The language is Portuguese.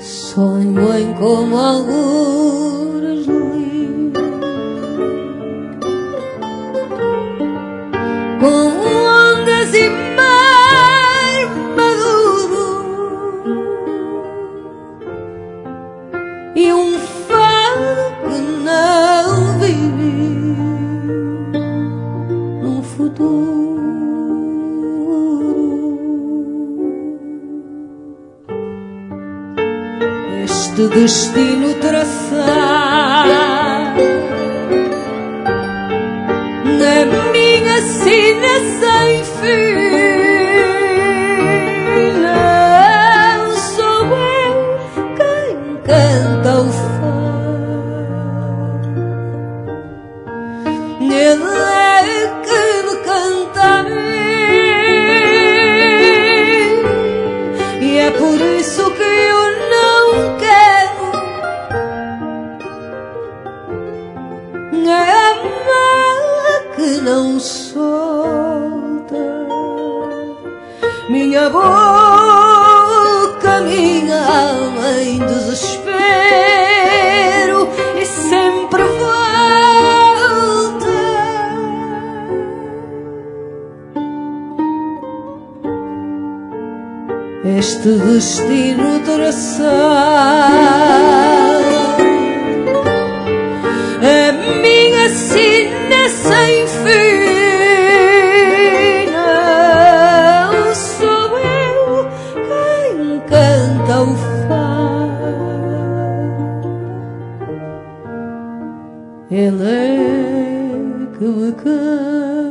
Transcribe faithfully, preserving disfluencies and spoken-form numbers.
Sonho em como algures li, com ondas e mar maduro e um fado que não vivi num futuro. Este destino traçar na minha sina sem fim, não sou eu quem canta o fado, ele é que me canta a mim, e é por isso que eu não quero amar que não solta minha boca, minha alma em desespero e sempre volta. Este destino traçar a minha sina sem fim, não sou eu quem canta o fado, ele é que me canta.